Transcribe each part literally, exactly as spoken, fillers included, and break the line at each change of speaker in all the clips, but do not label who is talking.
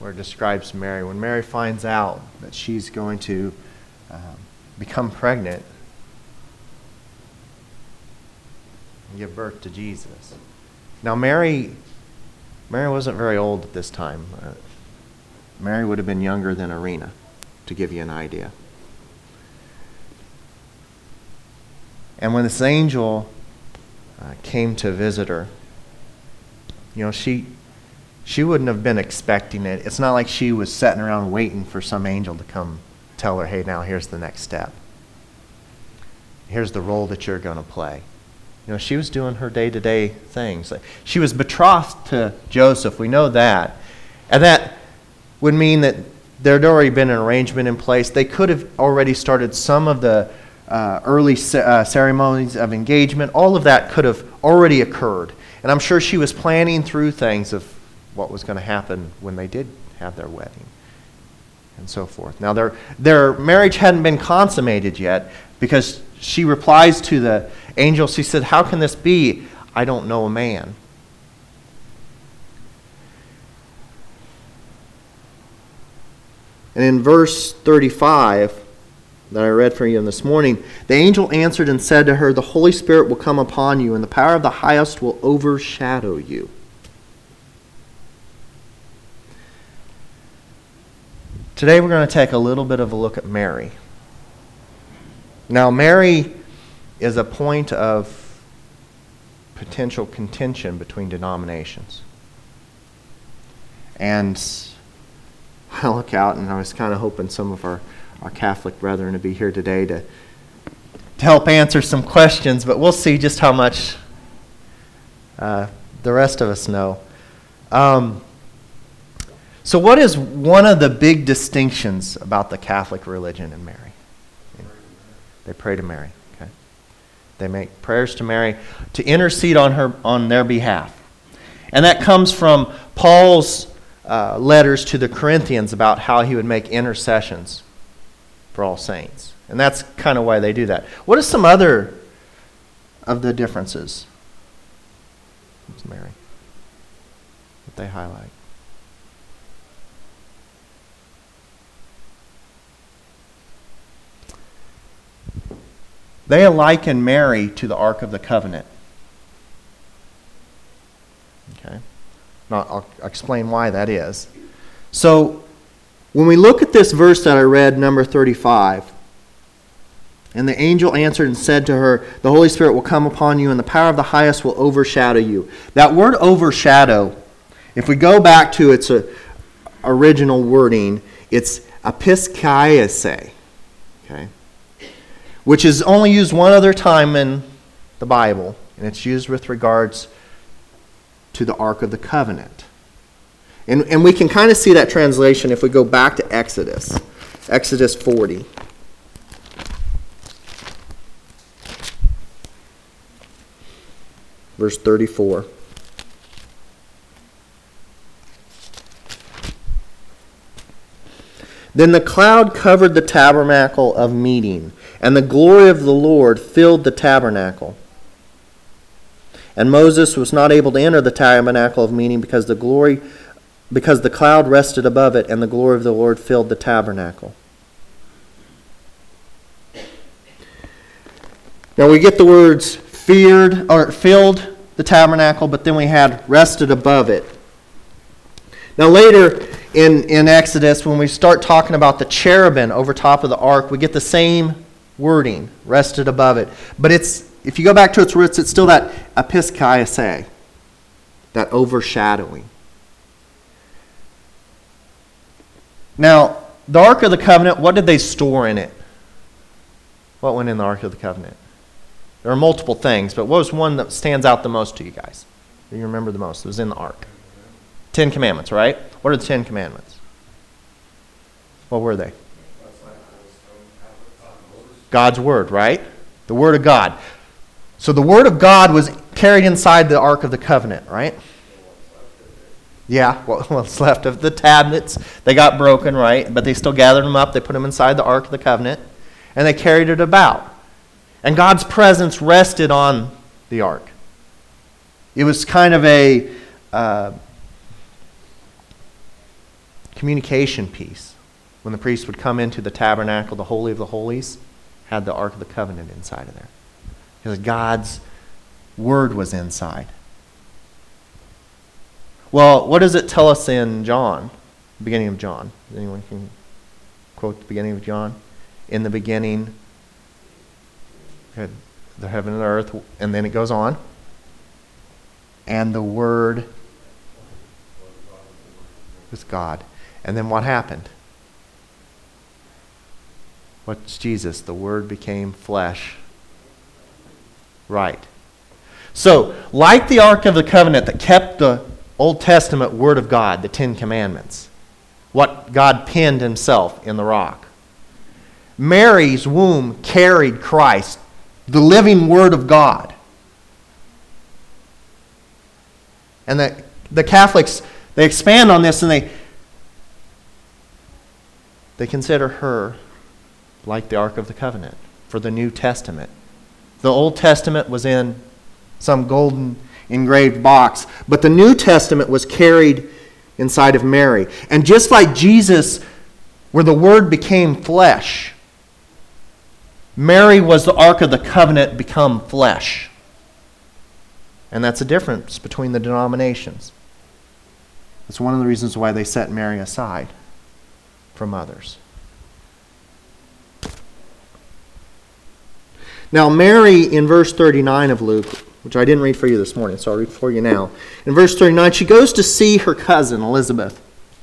where it describes Mary. When Mary finds out that she's going to um, become pregnant and give birth to Jesus. Now, Mary, Mary wasn't very old at this time. Uh, Mary would have been younger than Irena, to give you an idea. And when this angel uh, came to visit her, you know, she she wouldn't have been expecting it. It's not like she was sitting around waiting for some angel to come tell her, hey, now here's the next step. Here's the role that you're going to play. You know, she was doing her day-to-day things. She was betrothed to Joseph. We know that. And that would mean that there had already been an arrangement in place. They could have already started some of the uh, early ce- uh, ceremonies of engagement. All of that could have already occurred. And I'm sure she was planning through things of what was going to happen when they did have their wedding and so forth. Now, their, their marriage hadn't been consummated yet because she replies to the angel. She said, how can this be? I don't know a man. And in verse thirty-five that I read for you this morning, the angel answered and said to her, the Holy Spirit will come upon you, and the power of the highest will overshadow you. Today we're going to take a little bit of a look at Mary. Now, Mary is a point of potential contention between denominations. And I look out, and I was kind of hoping some of our, our Catholic brethren to be here today to, to help answer some questions, but we'll see just how much uh, the rest of us know. Um, so what is one of the big distinctions about the Catholic religion and Mary? They pray to Mary. Okay, they make prayers to Mary to intercede on her on their behalf, and that comes from Paul's uh, letters to the Corinthians about how he would make intercessions for all saints, and that's kind of why they do that. What are some other of the differences? It's Mary that they highlight. They liken Mary to the Ark of the Covenant. Okay. Now, I'll explain why that is. So, when we look at this verse that I read, number thirty-five, and the angel answered and said to her, the Holy Spirit will come upon you, and the power of the highest will overshadow you. That word overshadow, if we go back to its uh, original wording, it's episkaiase. Okay. Which is only used one other time in the Bible, and it's used with regards to the Ark of the Covenant. And, and we can kind of see that translation if we go back to Exodus, Exodus forty. Verse thirty-four. Then the cloud covered the tabernacle of meeting, and the glory of the Lord filled the tabernacle. And Moses was not able to enter the tabernacle of meeting because the glory, because the cloud rested above it, and the glory of the Lord filled the tabernacle. Now we get the words feared or filled the tabernacle, but then we had rested above it. Now later in, in Exodus, when we start talking about the cherubim over top of the ark, we get the same wording, rested above it. But it's if you go back to its roots, it's still that episkaiase, that overshadowing. Now, the Ark of the Covenant, what did they store in it? What went in the Ark of the Covenant? There are multiple things, but what was one that stands out the most to you guys? Do you remember the most? It was in the Ark. Ten Commandments, right? What are the Ten Commandments? What were they? God's Word, right? The Word of God. So the Word of God was carried inside the Ark of the Covenant, right? Yeah, well, what's left of the tablets, they got broken, right? But they still gathered them up, they put them inside the Ark of the Covenant, and they carried it about. And God's presence rested on the Ark. It was kind of a... Uh, communication piece. When the priest would come into the tabernacle, the Holy of the Holies, had the Ark of the Covenant inside of there. Because God's Word was inside. Well, what does it tell us in John? The beginning of John. Anyone can quote the beginning of John? In the beginning, had the heaven and the earth, and then it goes on. And the Word was God. And then what happened? What's Jesus? The Word became flesh. Right. So, like the Ark of the Covenant that kept the Old Testament Word of God, the Ten Commandments, what God penned himself in the rock, Mary's womb carried Christ, the living Word of God. And the, the Catholics, they expand on this and they, they consider her like the Ark of the Covenant for the New Testament. The Old Testament was in some golden engraved box, but the New Testament was carried inside of Mary. And just like Jesus, where the Word became flesh, Mary was the Ark of the Covenant become flesh. And that's a difference between the denominations. That's one of the reasons why they set Mary aside from others. Now, Mary, in verse thirty-nine of Luke, which I didn't read for you this morning, so I'll read for you now. In verse thirty-nine, she goes to see her cousin, Elizabeth.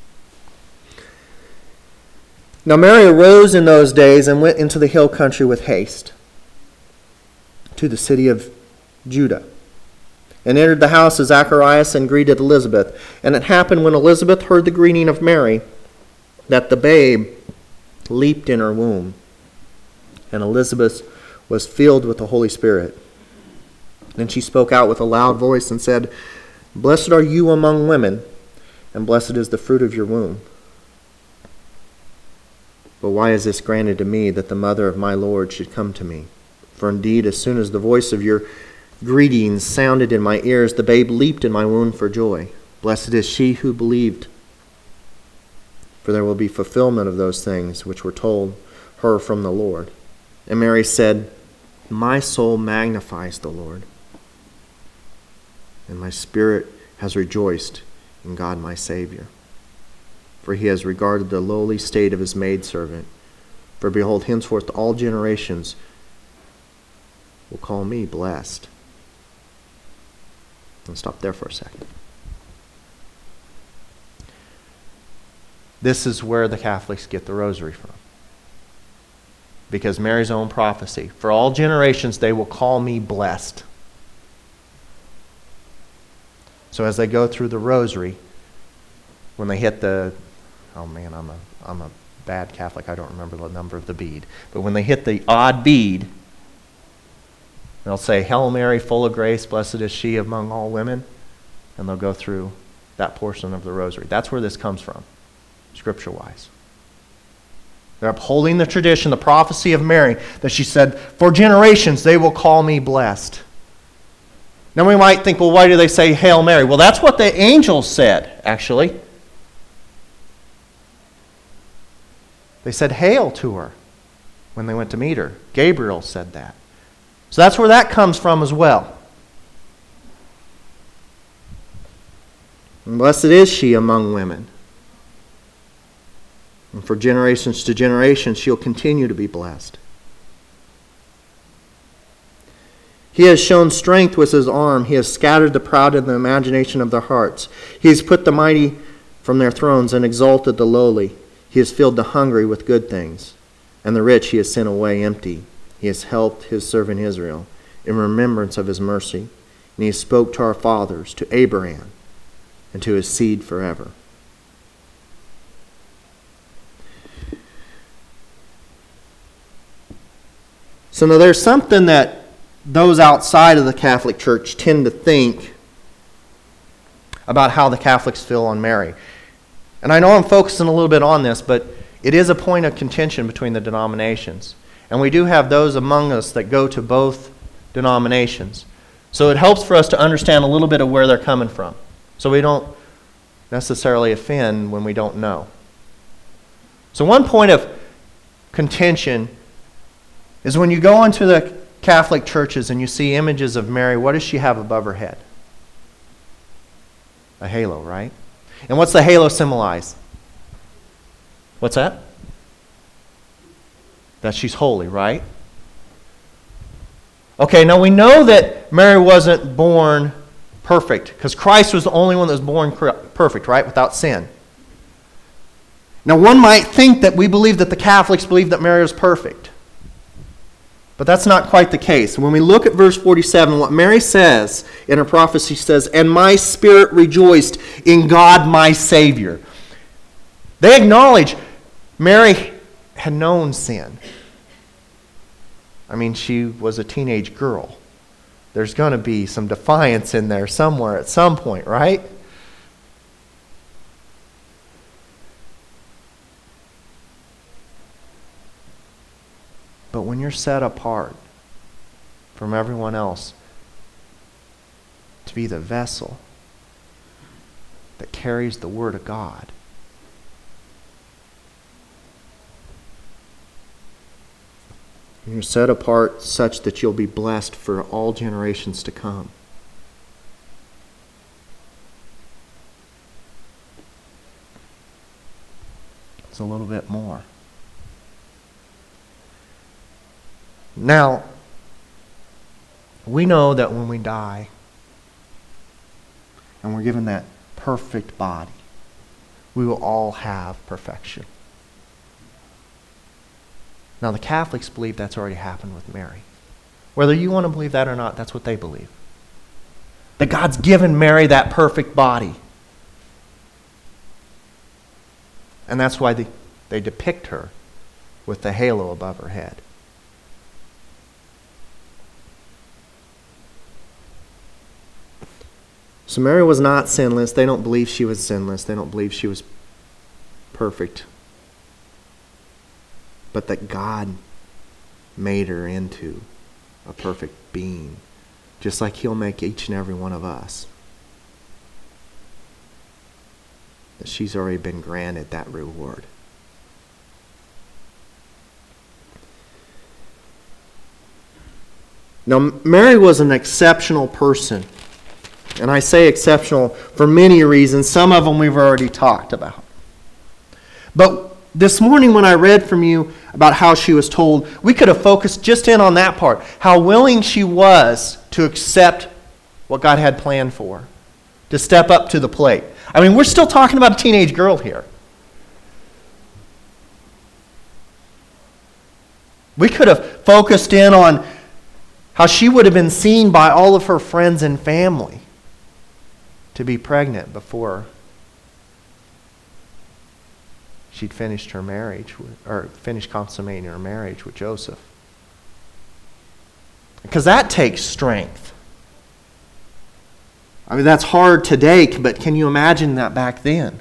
Now, Mary arose in those days and went into the hill country with haste to the city of Judah, and entered the house of Zacharias and greeted Elizabeth. And it happened when Elizabeth heard the greeting of Mary that the babe leaped in her womb, and Elizabeth was filled with the Holy Spirit. Then she spoke out with a loud voice and said, "Blessed are you among women, and blessed is the fruit of your womb. But why is this granted to me, that the mother of my Lord should come to me? For indeed, as soon as the voice of your greetings sounded in my ears, the babe leaped in my womb for joy. Blessed is she who believed, for there will be fulfillment of those things which were told her from the Lord." And Mary said, "My soul magnifies the Lord, and my spirit has rejoiced in God my Savior. For he has regarded the lowly state of his maidservant. For behold, henceforth all generations will call me blessed." I'll stop there for a second. This is where the Catholics get the rosary from. Because Mary's own prophecy, for all generations they will call me blessed. So as they go through the rosary, when they hit the, oh man, I'm a I'm a bad Catholic, I don't remember the number of the bead. But when they hit the odd bead, they'll say, "Hail Mary, full of grace, blessed is she among all women." And they'll go through that portion of the rosary. That's where this comes from, scripture-wise. They're upholding the tradition, the prophecy of Mary, that she said, "For generations they will call me blessed." Now we might think, well, why do they say Hail Mary? Well, that's what the angels said, actually. They said hail to her when they went to meet her. Gabriel said that. So that's where that comes from as well. And blessed is she among women. And for generations to generations, she'll continue to be blessed. He has shown strength with his arm. He has scattered the proud in the imagination of their hearts. He has put the mighty from their thrones and exalted the lowly. He has filled the hungry with good things, and the rich he has sent away empty. He has helped his servant Israel in remembrance of his mercy. And he spoke to our fathers, to Abraham, and to his seed forever. So now there's something that those outside of the Catholic Church tend to think about how the Catholics feel on Mary. And I know I'm focusing a little bit on this, but it is a point of contention between the denominations. And we do have those among us that go to both denominations. So it helps for us to understand a little bit of where they're coming from, so we don't necessarily offend when we don't know. So one point of contention is when you go into the Catholic churches and you see images of Mary, what does she have above her head? A halo, right? And what's the halo symbolize? What's that? That she's holy, right? Okay, now we know that Mary wasn't born perfect because Christ was the only one that was born perfect, right? Without sin. Now one might think that we believe that the Catholics believe that Mary was perfect. But that's not quite the case. When we look at verse forty-seven, what Mary says in her prophecy says, "And my spirit rejoiced in God my Savior." They acknowledge Mary had known sin. I mean, she was a teenage girl. There's going to be some defiance in there somewhere at some point, right? But when you're set apart from everyone else to be the vessel that carries the Word of God, you're set apart such that you'll be blessed for all generations to come. It's a little bit more. Now, we know that when we die and we're given that perfect body, we will all have perfection. Now, the Catholics believe that's already happened with Mary. Whether you want to believe that or not, that's what they believe. That God's given Mary that perfect body. And that's why they, they depict her with the halo above her head. So Mary was not sinless. They don't believe she was sinless. They don't believe she was perfect. But that God made her into a perfect being, just like He'll make each and every one of us. That she's already been granted that reward. Now, Mary was an exceptional person. And I say exceptional for many reasons. Some of them we've already talked about. But this morning when I read from you about how she was told, we could have focused just in on that part. How willing she was to accept what God had planned for her. To step up to the plate. I mean, we're still talking about a teenage girl here. We could have focused in on how she would have been seen by all of her friends and family to be pregnant before she'd finished her marriage, with, or finished consummating her marriage with Joseph. Because that takes strength. I mean, that's hard today, but can you imagine that back then?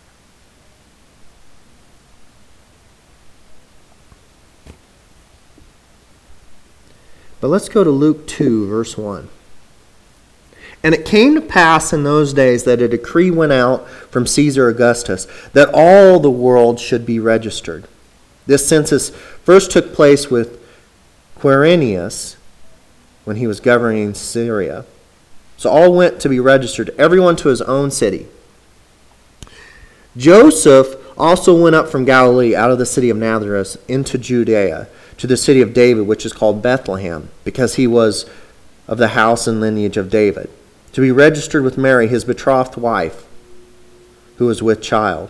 But let's go to Luke two, verse one. And it came to pass in those days that a decree went out from Caesar Augustus that all the world should be registered. This census first took place with Quirinius when he was governing Syria. So all went to be registered, everyone to his own city. Joseph also went up from Galilee out of the city of Nazareth into Judea to the city of David, which is called Bethlehem, because he was of the house and lineage of David, to be registered with Mary, his betrothed wife, who was with child.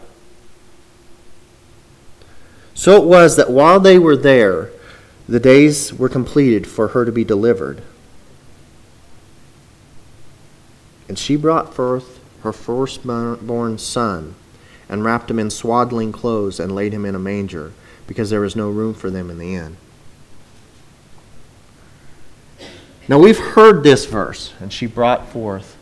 So it was that while they were there, the days were completed for her to be delivered. And she brought forth her firstborn son, and wrapped him in swaddling clothes, and laid him in a manger, because there was no room for them in the inn. Now we've heard this verse, and she brought forth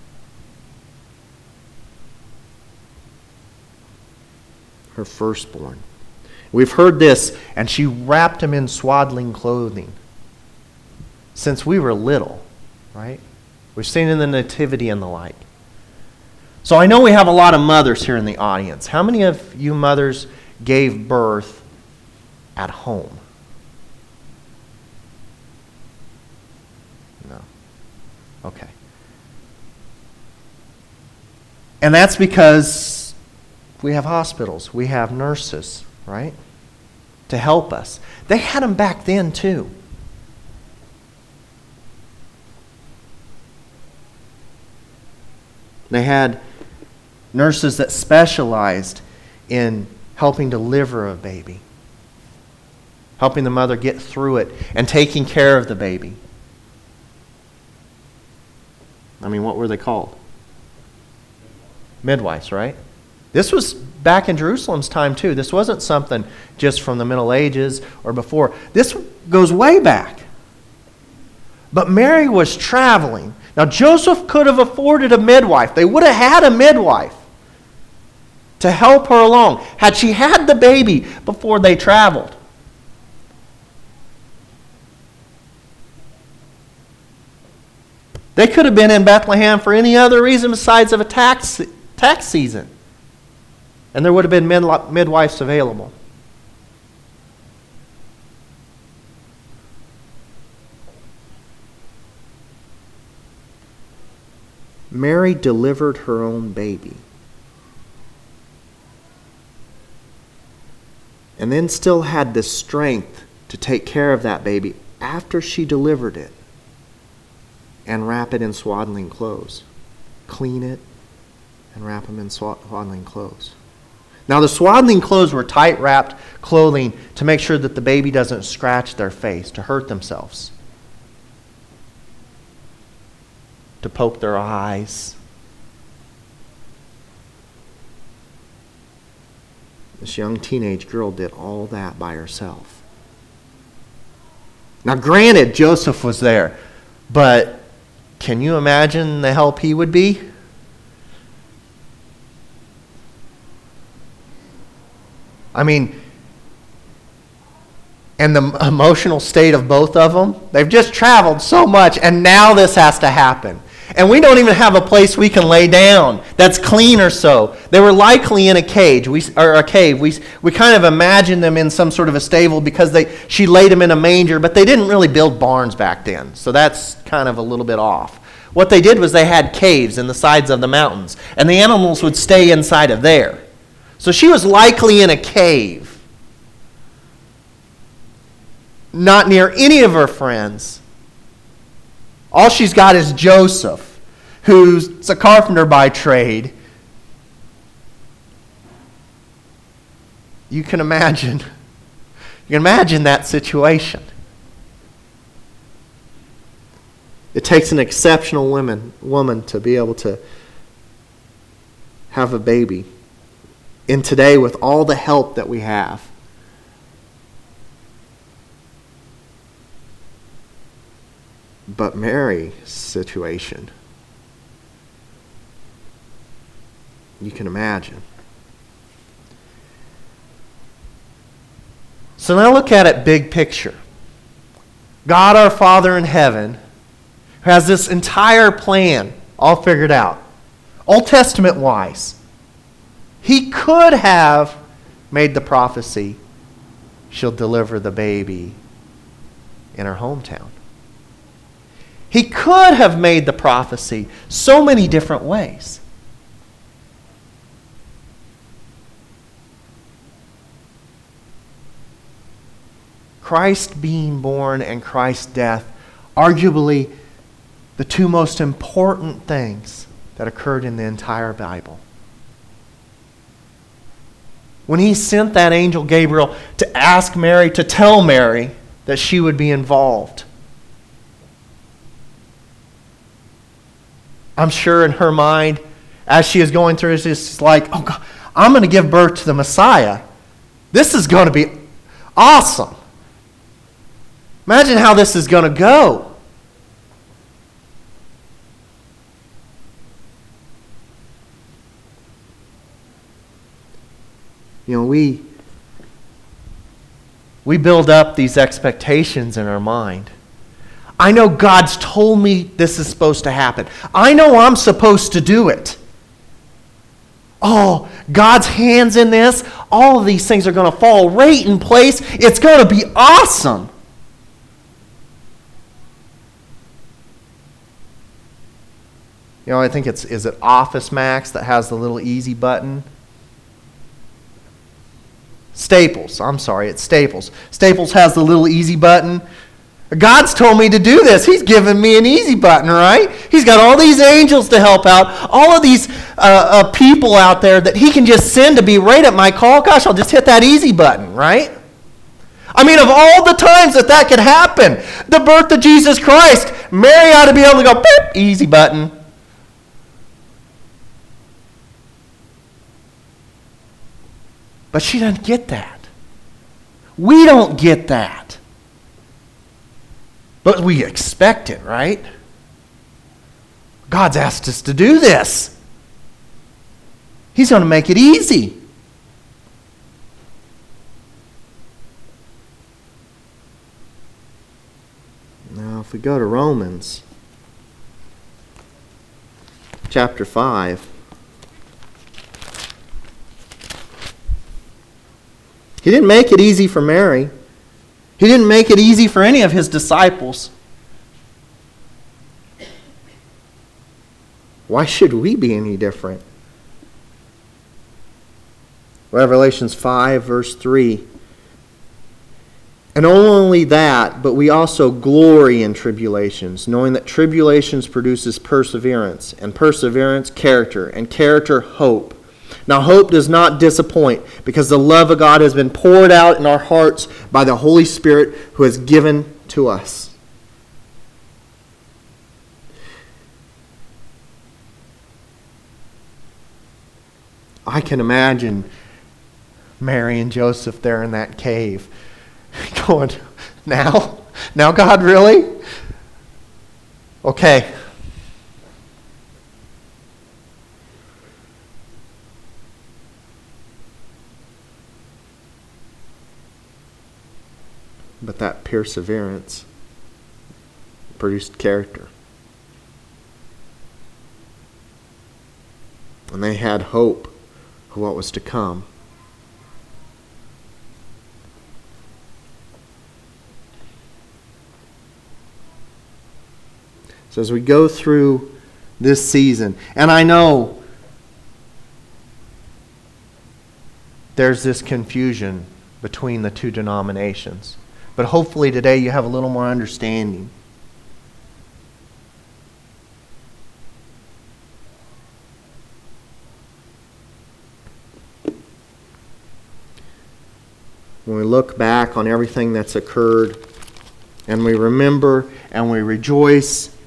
her firstborn. We've heard this, and she wrapped him in swaddling clothing. Since we were little, right? We've seen in the nativity and the like. So I know we have a lot of mothers here in the audience. How many of you mothers gave birth at home. No. Okay. And that's because we have hospitals, we have nurses, right? To help us. They had them back then too. They had nurses that specialized in helping deliver a baby, helping the mother get through it, and taking care of the baby. I mean, what were they called? Midwives, right? This was back in Jerusalem's time too. This wasn't something just from the Middle Ages or before. This goes way back. But Mary was traveling. Now, Joseph could have afforded a midwife. They would have had a midwife to help her along had she had the baby before they traveled. They could have been in Bethlehem for any other reason besides of a tax, tax season. And there would have been mid- midwives available. Mary delivered her own baby. And then still had the strength to take care of that baby after she delivered it and wrap it in swaddling clothes. Clean it and wrap them in swaddling clothes. Now the swaddling clothes were tight-wrapped clothing to make sure that the baby doesn't scratch their face, to hurt themselves, to poke their eyes. This young teenage girl did all that by herself. Now granted, Joseph was there, but can you imagine the help he would be? I mean, and the emotional state of both of them, they've just traveled so much, and now this has to happen. And we don't even have a place we can lay down that's clean or so. They were likely in a cage, we, or a cave. We, we kind of imagine them in some sort of a stable because they she laid them in a manger, but they didn't really build barns back then. So that's kind of a little bit off. What they did was they had caves in the sides of the mountains, and the animals would stay inside of there. So she was likely in a cave, not near any of her friends. All she's got is Joseph, who's a carpenter by trade. You can imagine, you can imagine that situation. It takes an exceptional woman, woman to be able to have a baby. And today, with all the help that we have, but Mary's situation, you can imagine. So now look at it big picture. God our Father in heaven has this entire plan all figured out, Old Testament wise. He could have made the prophecy, she'll deliver the baby in her hometown. He could have made the prophecy so many different ways. Christ being born and Christ's death, arguably the two most important things that occurred in the entire Bible. When he sent that angel Gabriel to ask Mary, to tell Mary that she would be involved, I'm sure in her mind, as she is going through, it's just like, oh God, I'm going to give birth to the Messiah. This is going to be awesome. Imagine how this is going to go. You know, we we build up these expectations in our mind. I know God's told me this is supposed to happen. I know I'm supposed to do it. Oh, God's hand's in this. All of these things are going to fall right in place. It's going to be awesome. You know, I think it's, is it Office Max that has the little easy button? Staples, I'm sorry, it's Staples. Staples has the little easy button. God's told me to do this. He's given me an easy button, right? He's got all these angels to help out, all of these uh, uh, people out there that he can just send to be right at my call. Gosh, I'll just hit that easy button, right? I mean, of all the times that that could happen, the birth of Jesus Christ, Mary ought to be able to go, beep, easy button. But she doesn't get that. We don't get that. But we expect it, right? God's asked us to do this. He's going to make it easy. Now, if we go to Romans chapter five, he didn't make it easy for Mary. He didn't make it easy for any of his disciples. Why should we be any different? Revelations five, verse three. And not only that, but we also glory in tribulations, knowing that tribulations produces perseverance, and perseverance, character, and character, hope. Now, hope does not disappoint, because the love of God has been poured out in our hearts by the Holy Spirit who has given to us. I can imagine Mary and Joseph there in that cave going, now? Now, God, really? Okay. But that perseverance produced character. And they had hope of what was to come. So as we go through this season, and I know there's this confusion between the two denominations. But hopefully today you have a little more understanding. When we look back on everything that's occurred, and we remember and we rejoice,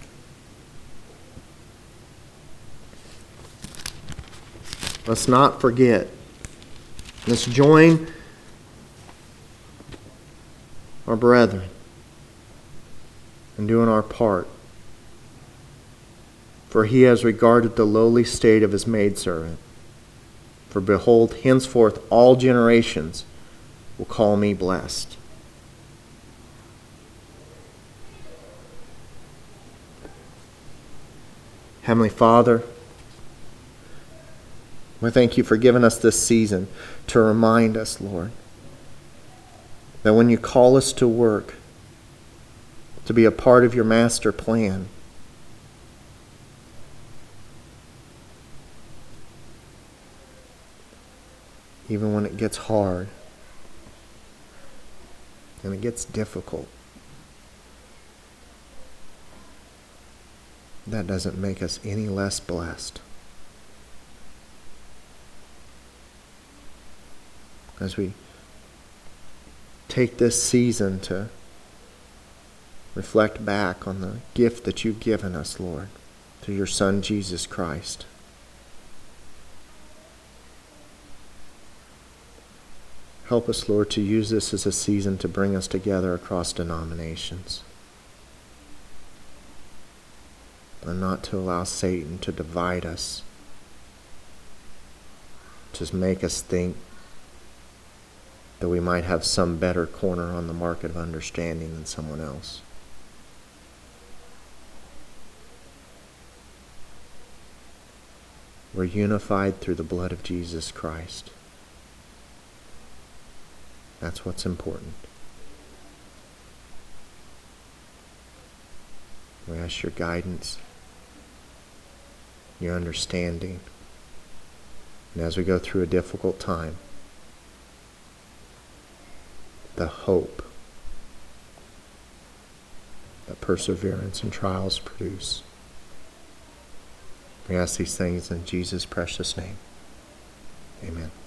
let's not forget. Let's join our brethren in doing our part. For he has regarded the lowly state of his maidservant. For behold, henceforth all generations will call me blessed. Heavenly Father, we thank you for giving us this season to remind us, Lord, that when you call us to work, to be a part of your master plan, even when it gets hard and it gets difficult, that doesn't make us any less blessed. As we take this season to reflect back on the gift that you've given us, Lord, through your Son, Jesus Christ. Help us, Lord, to use this as a season to bring us together across denominations, and not to allow Satan to divide us, to make us think that we might have some better corner on the market of understanding than someone else. We're unified through the blood of Jesus Christ. That's what's important. We ask your guidance, your understanding. And as we go through a difficult time, the hope that perseverance and trials produce. We ask these things in Jesus' precious name. Amen.